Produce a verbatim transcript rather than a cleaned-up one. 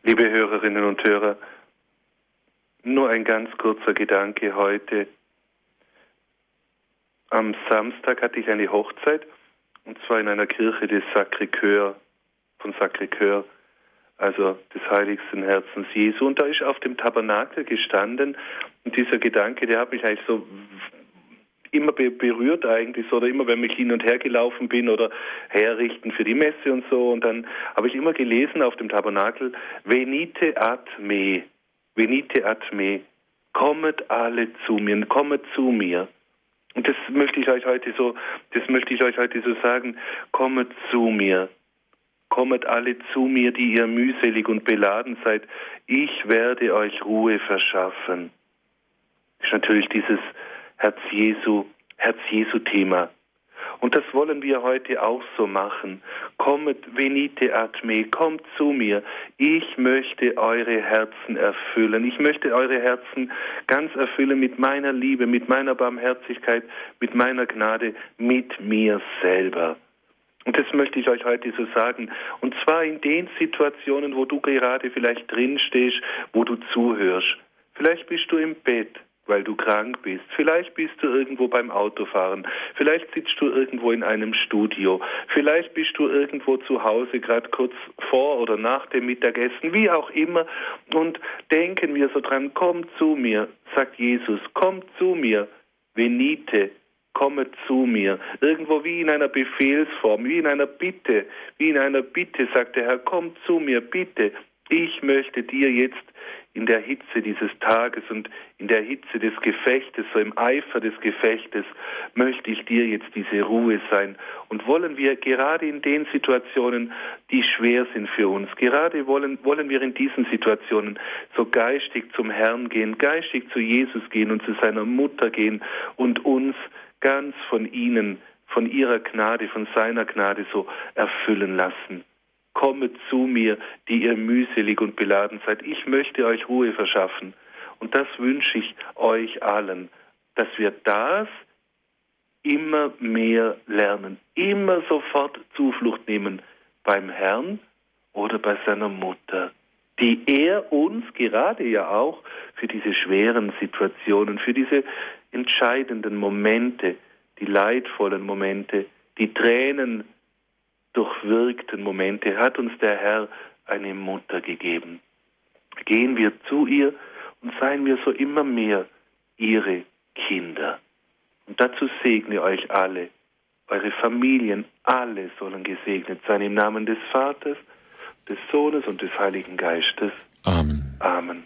Liebe Hörerinnen und Hörer, nur ein ganz kurzer Gedanke heute. Am Samstag hatte ich eine Hochzeit, und zwar in einer Kirche des Sacré-Cœur, von Sacré-Cœur, also des heiligsten Herzens Jesu. Und da ist auf dem Tabernakel gestanden, und dieser Gedanke, der hat mich eigentlich so immer be- berührt eigentlich, so, oder immer, wenn ich hin und her gelaufen bin oder herrichten für die Messe und so, und dann habe ich immer gelesen auf dem Tabernakel, venite ad me, venite ad me, kommet alle zu mir, kommet zu mir. Und das möchte ich euch heute so, das möchte ich euch heute so sagen, kommet zu mir. Kommet alle zu mir, die ihr mühselig und beladen seid. Ich werde euch Ruhe verschaffen. Das ist natürlich dieses Herz Jesu, Herz Jesu Thema. Und das wollen wir heute auch so machen. Kommet, venite ad me, kommt zu mir. Ich möchte eure Herzen erfüllen. Ich möchte eure Herzen ganz erfüllen mit meiner Liebe, mit meiner Barmherzigkeit, mit meiner Gnade, mit mir selber. Und das möchte ich euch heute so sagen. Und zwar in den Situationen, wo du gerade vielleicht drin stehst, wo du zuhörst. Vielleicht bist du im Bett, weil du krank bist. Vielleicht bist du irgendwo beim Autofahren. Vielleicht sitzt du irgendwo in einem Studio. Vielleicht bist du irgendwo zu Hause, gerade kurz vor oder nach dem Mittagessen, wie auch immer. Und denken wir so dran, komm zu mir, sagt Jesus, komm zu mir, venite, komme zu mir. Irgendwo wie in einer Befehlsform, wie in einer Bitte, wie in einer Bitte sagt der Herr, komm zu mir, bitte. Ich möchte dir jetzt in der Hitze dieses Tages und in der Hitze des Gefechtes, so im Eifer des Gefechtes, möchte ich dir jetzt diese Ruhe sein. Und wollen wir gerade in den Situationen, die schwer sind für uns, gerade wollen, wollen wir in diesen Situationen so geistig zum Herrn gehen, geistig zu Jesus gehen und zu seiner Mutter gehen und uns ganz von ihnen, von ihrer Gnade, von seiner Gnade so erfüllen lassen. Kommet zu mir, die ihr mühselig und beladen seid. Ich möchte euch Ruhe verschaffen. Und das wünsche ich euch allen, dass wir das immer mehr lernen, immer sofort Zuflucht nehmen beim Herrn oder bei seiner Mutter, die er uns gerade ja auch für diese schweren Situationen, für diese entscheidenden Momente, die leidvollen Momente, die Tränen durchwirkten Momente, hat uns der Herr eine Mutter gegeben. Gehen wir zu ihr und seien wir so immer mehr ihre Kinder. Und dazu segne euch alle, eure Familien, alle sollen gesegnet sein im Namen des Vaters, des Sohnes und des Heiligen Geistes. Amen. Amen.